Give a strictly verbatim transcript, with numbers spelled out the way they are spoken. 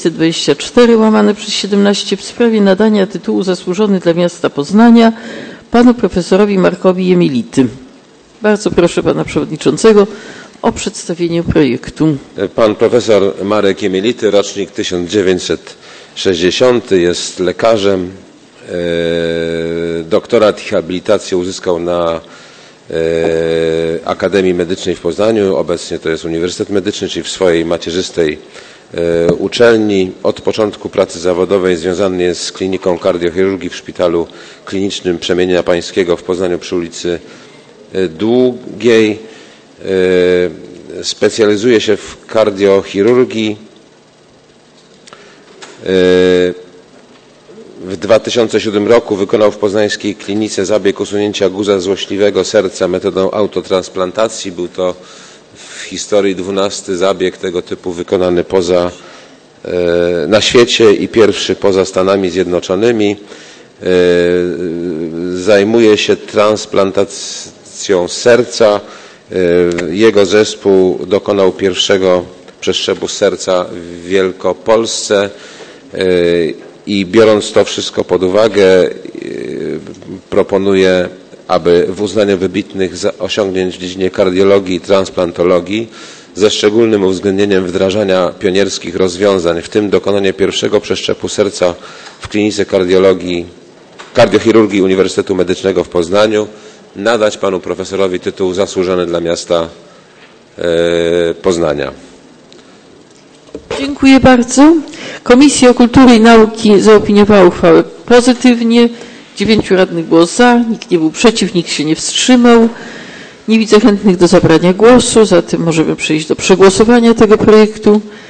dwieście dwadzieścia cztery łamane przez siedemnaście w sprawie nadania tytułu Zasłużony dla miasta Poznania panu profesorowi Markowi Jemility. Bardzo proszę pana przewodniczącego o przedstawienie projektu. Pan profesor Marek Jemility, rocznik tysiąc dziewięćset sześćdziesiąty, jest lekarzem. Doktorat i habilitację uzyskał na Akademii Medycznej w Poznaniu. Obecnie to jest Uniwersytet Medyczny, czyli w swojej macierzystej uczelni. Od początku pracy zawodowej związany jest z kliniką kardiochirurgii w Szpitalu Klinicznym Przemienienia Pańskiego w Poznaniu przy ulicy Długiej. Specjalizuje się w kardiochirurgii. W dwa tysiące siódmym roku wykonał w poznańskiej klinice zabieg usunięcia guza złośliwego serca metodą autotransplantacji. Był to w historii dwunasty zabieg tego typu wykonany poza, na świecie i pierwszy poza Stanami Zjednoczonymi. Zajmuje się transplantacją serca. Jego zespół dokonał pierwszego przeszczepu serca w Wielkopolsce i biorąc to wszystko pod uwagę, proponuję, aby w uznaniu wybitnych osiągnięć w dziedzinie kardiologii i transplantologii ze szczególnym uwzględnieniem wdrażania pionierskich rozwiązań, w tym dokonanie pierwszego przeszczepu serca w klinice kardiologii, kardiochirurgii Uniwersytetu Medycznego w Poznaniu, nadać panu profesorowi tytuł Zasłużony dla miasta Poznania. Dziękuję bardzo. Komisja Kultury i Nauki zaopiniowała uchwałę pozytywnie. Dziewięciu radnych było za, nikt nie był przeciw, nikt się nie wstrzymał. Nie widzę chętnych do zabrania głosu, zatem możemy przejść do przegłosowania tego projektu.